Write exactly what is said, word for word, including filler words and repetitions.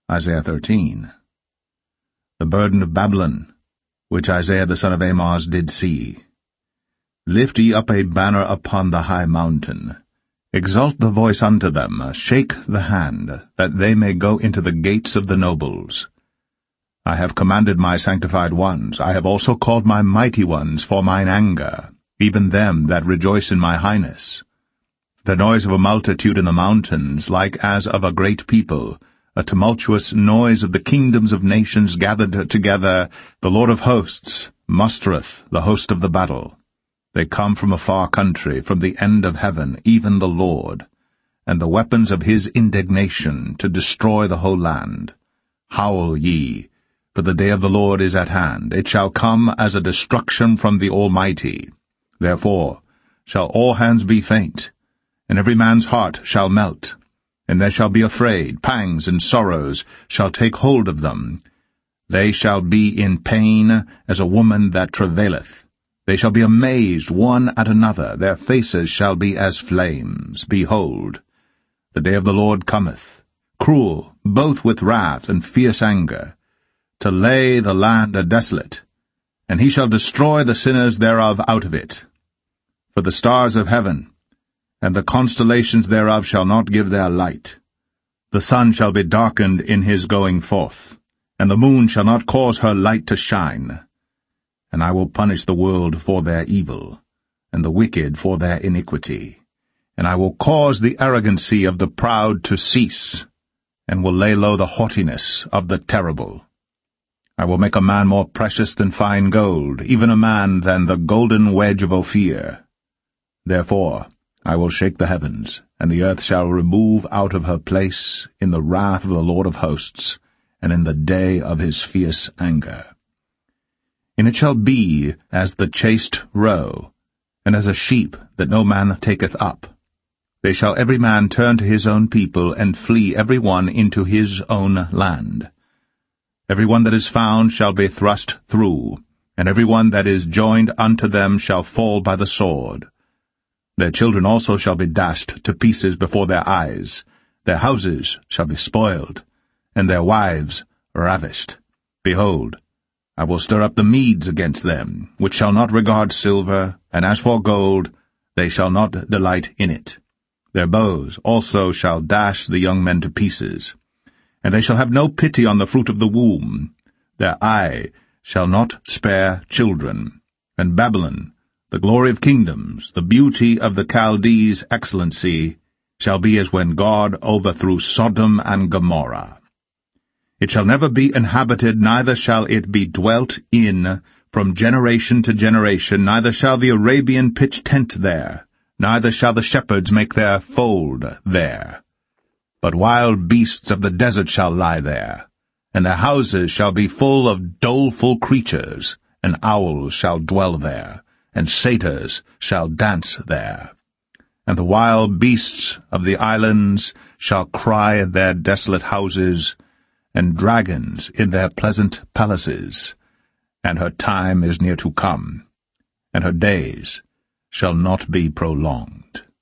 Isaiah thirteen. The burden of Babylon, which Isaiah the son of Amoz did see. Lift ye up a banner upon the high mountain. Exalt the voice unto them, shake the hand, that they may go into the gates of the nobles. I have commanded my sanctified ones, I have also called my mighty ones for mine anger, even them that rejoice in my highness. The noise of a multitude in the mountains, like as of a great people, a tumultuous noise of the kingdoms of nations gathered together, the Lord of hosts mustereth the host of the battle. They come from a far country, from the end of heaven, even the Lord, and the weapons of his indignation to destroy the whole land. Howl ye, for the day of the Lord is at hand. It shall come as a destruction from the Almighty. Therefore shall all hands be faint, and every man's heart shall melt. And they shall be afraid, pangs and sorrows shall take hold of them. They shall be in pain as a woman that travaileth. They shall be amazed one at another, their faces shall be as flames. Behold, the day of the Lord cometh, cruel, both with wrath and fierce anger, to lay the land desolate, and he shall destroy the sinners thereof out of it. For the stars of heaven and the constellations thereof shall not give their light. The sun shall be darkened in his going forth, and the moon shall not cause her light to shine. And I will punish the world for their evil, and the wicked for their iniquity. And I will cause the arrogancy of the proud to cease, and will lay low the haughtiness of the terrible. I will make a man more precious than fine gold, even a man than the golden wedge of Ophir. Therefore I will shake the heavens, and the earth shall remove out of her place in the wrath of the Lord of hosts, and in the day of his fierce anger. And it shall be as the chased roe, and as a sheep that no man taketh up. They shall every man turn to his own people, and flee every one into his own land. Every one that is found shall be thrust through, and every one that is joined unto them shall fall by the sword. Their children also shall be dashed to pieces before their eyes. Their houses shall be spoiled, and their wives ravished. Behold, I will stir up the Medes against them, which shall not regard silver, and as for gold, they shall not delight in it. Their bows also shall dash the young men to pieces. And they shall have no pity on the fruit of the womb. Their eye shall not spare children. And Babylon, the glory of kingdoms, the beauty of the Chaldees' excellency, shall be as when God overthrew Sodom and Gomorrah. It shall never be inhabited, neither shall it be dwelt in from generation to generation, neither shall the Arabian pitch tent there, neither shall the shepherds make their fold there. But wild beasts of the desert shall lie there, and their houses shall be full of doleful creatures, and owls shall dwell there, and satyrs shall dance there. And the wild beasts of the islands shall cry in their desolate houses, and dragons in their pleasant palaces. And her time is near to come, and her days shall not be prolonged.